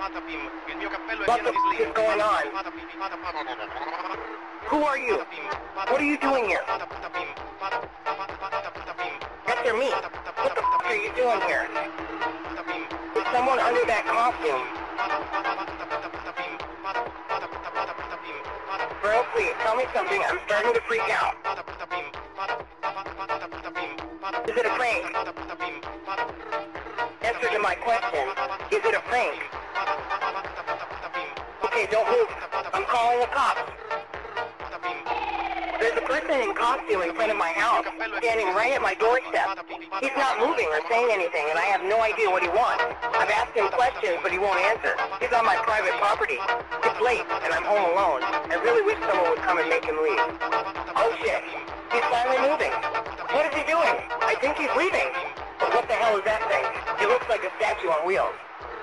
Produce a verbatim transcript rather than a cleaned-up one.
What the f is going on? Who are you? What are you doing here? Answer me. What the f are you doing here? Is someone under that costume? Bro, please, tell me something. I'm starting to freak out. Is it a prank? Answer to my question. Is it a prank? Okay, don't move. I'm calling the cops. There's a person in costume in front of my house, standing right at my doorstep. He's not moving or saying anything, and I have no idea what he wants. I've asked him questions, but he won't answer. He's on my private property. It's late, and I'm home alone. I really wish someone would come and make him leave. Oh shit, he's finally moving. What is he doing? I think he's leaving. But what the hell is that thing? It looks like a statue on wheels.